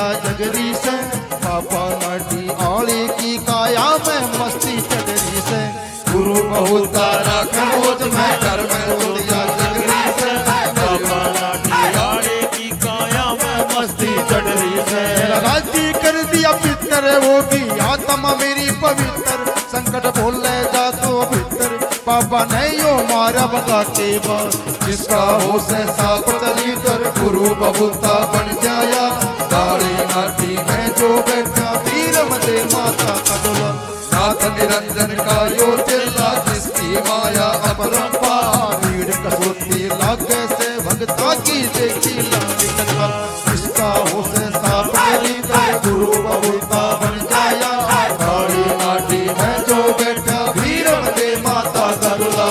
या जगरी से, बाबा नाटी आली की काया में मस्ती चढ़री से। गुरु बहुता राखे रोज मैं घर में रोज या जगरी से, बाबा नाटी आली की काया में मस्ती चढ़री से। राजी कर दिया पितर होगी आत्मा मेरी पवित्र, संकट बोले जा तो भीतर बाबा नहीं यो मारा बताते बात। जिसका हो से साफ चली कर गुरु बबूता बन जाया, दाढ़ी नाटी में जो बैठा वीर मते माता का दुला। नाथ निरंजन का यो चिल्ला जिसकी माया अपरंपार, भीड़ कसोती लागे से भगता की देखी लागी कथा। जिसका हो से साफ चली कर गुरु बबूता बन जाया, दाढ़ी नाटी में जो बैठा वीर मते माता का दुला।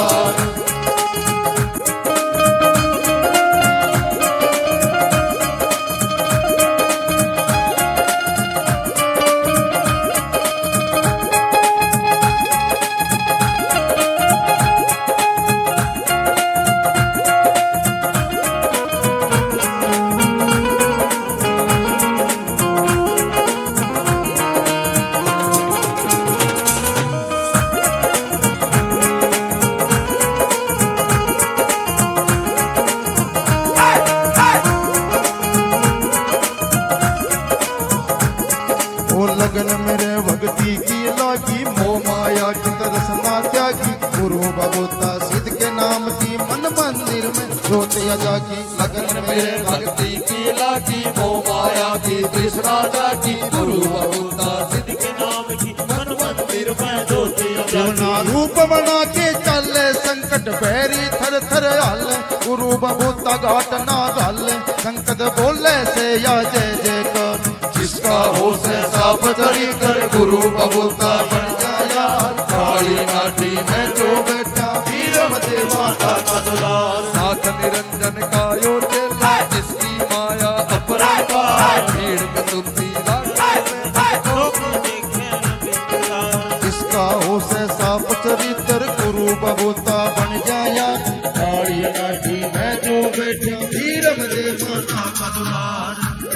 लगन मेरे भक्ति की लागी, मोह माया की तरसना त्यागी। गुरु बबूता सिद्ध के नाम की मन मंदिर में ज्योति जागी। लगन मेरे भक्ति की लागी, मोह माया की तृष्णा जागी। गुरु बबूता सिद्ध के नाम की मन मंदिर में ज्योति जागी। रूप बना के चले संकट भैरी थर थर हाले, गुरु बबूता घाट ना डाले। संकट बोले से या जय जय कर, जिसका हो से साफ चली कर गुरु बबूता बन जाया। काली नाटी में जो बैठा वीर मते माता का दुलार। नाथ निरंजन का यो चेला जिसकी माया अपरंपार, भीड़ कसुती जिसका हो से साफ चरित्र गुरु बबूता बन जाया। काली नाटी में जो बैठा वीर मते माता का दुलार।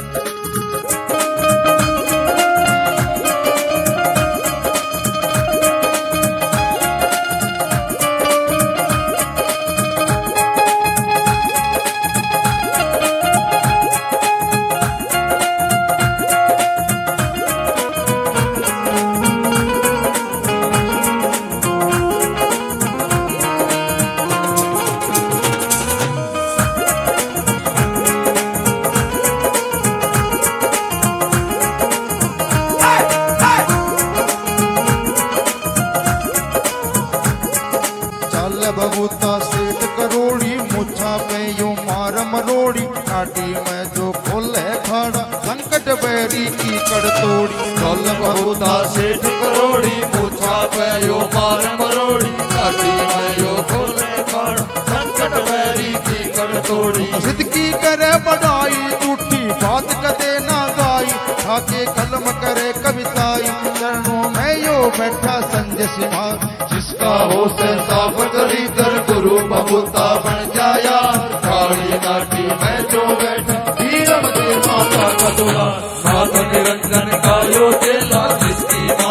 बबूता सेठ करोड़ी, मुछा पे यो मार मरोड़ी। नाटी में जो खोले खड़ा संकट बैरी की कड़ तोड़ी। चल बबूता सेठ करोड़ी, मुछा पे यो मार मरोड़ी। नाटी में यो खोले खड़ा संकट बैरी की कड़ तोड़ी। सिद्ध की करे बढ़ाई झूठी बात कदे ना गाई, खाके कलम करे कविताई। चरणों में यो बैठा संजय सिंह, जिसका हो से साफ चली कर गुरु बबूता बन जाया। काली नाटी में जो बैठा वीर मते माता का दुलार। नाथ निरंजन का यो चेला जिसकी